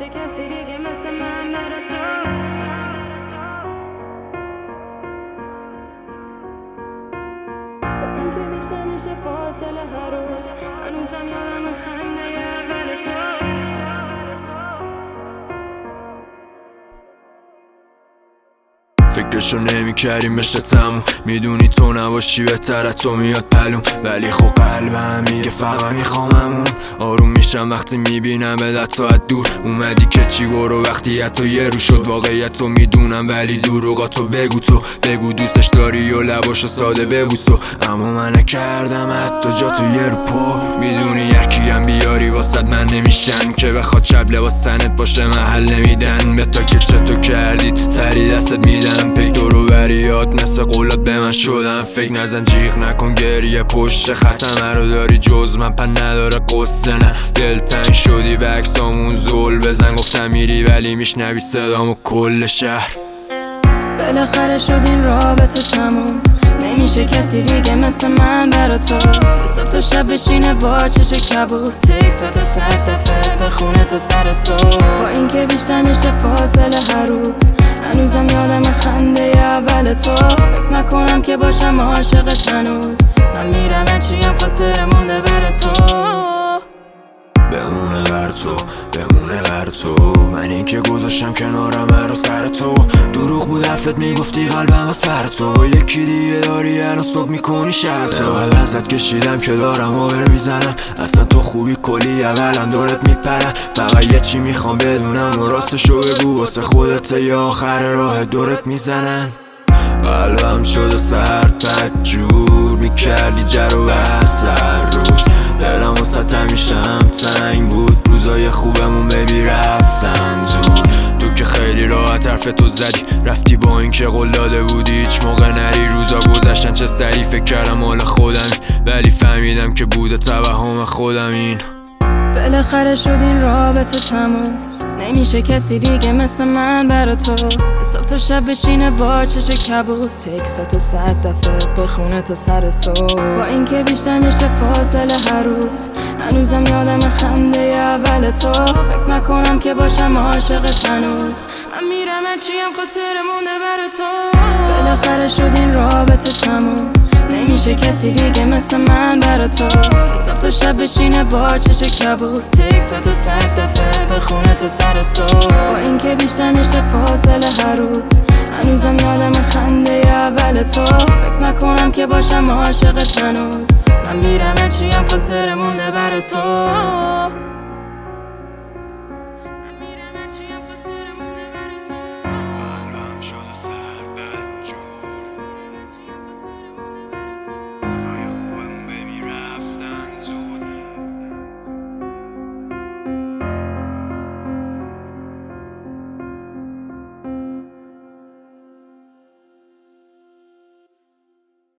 کسی دیگه مثل من بره تو. با اینکه بیشتر میشه فاصله هر روز، هنوزم یادم خنده اول تو. فکرشو نمی کردیم بشه تموم، میدونی تو نباشی بهتر از تو میاد پلوم، ولی خب قلبم میگه فقط میخواممون. آروم میشم وقتی میبینم تو از دور اومدی که چی برو، وقتی تو یه رو شد واقعیت رو میدونم ولی دروغاتو بگو دوستش داری و لباشو ساده ببوسو. اما من نکردم حتی جا تو یه رو پر، میدونی یکیم بیاری واسد من نمیشن که بخواد شب لباس سنت باشه محل نمیدن. به تا که چطور کردید سری دستت میدم، پی دورو بریاد مثل قولات به من شدن. فکر نزن جیغ نکن گریه پشت ختمه رو داری جز من پن نداره قصه نه. دلتنگ شدی به عکسامون زل بزن، گفتم میری ولی میشنوی صدامو کل شهر. بالاخره شد این رابطه تموم، نمیشه کسی دیگه مثل من برا تو. صبح تا شب بشینه با چش کبود، تکساتو 100 دفعه بخونه تا سر صبح. با اینکه بیشتر میشه فاصله هر روز، هنوزم یادم خنده اول تو. فکر نکنم که باشم عاشقت هنوز، من میرم هرچیم خاطر مونده بر تو. بمونه بر تو من این که گذاشتم کنارم رو سر تو. دروغ بود حرفت میگفتی قلبم از پر تو، با یکی دیگه داری الان صبح میکنی شب تو. ازت کشیدم که دارم آور میزنم، اصلا تو خوبی کلی اولم دورت میپرم. فقط یه چی میخوام بدونم و راستشو بگو، واسه خودت یا آخر راه دورت میزنن. قلبم شده سرد بدجور میکردی جر و بحث هر روز، دلم واسه همیشم تنگ بود. روزای خوبمون ببی رفتن زود، تو که خیلی راحت حرف تو زدی رفتی با این که قول داده بودی هیچ موقع نری. روزا گذشتن چه سری فکر کردم مال خودم، ولی فهمیدم که بوده توهم خودم. این بالاخره شد این رابطه تموم، نمیشه کسی دیگه مثل من برا تو. صبح تا شب بشینه با چش کبود، تکساتو 100 دفعه بخونه تا سر صبح. با اینکه بیشتر میشه فاصله هر روز، هنوزم یادم خنده اول تو. فکر نکنم که باشم عاشقت هنوز، من میرم هرچیم خاطر مونده برا تو. بالاخره شد این رابطه تموم، نمیشه کسی دیگه مثل من برا تو. صبح تا شب بشینه با چش کبود، تکساتو 100 دفعه بخونه تا سر صبح. با اینکه بیشتر میشه فاصله هر روز، هنوزم یادم خنده اول تو. فکر نکنم که باشم عاشقت هنوز، من میرم هرچیم خاطر مونده برا تو.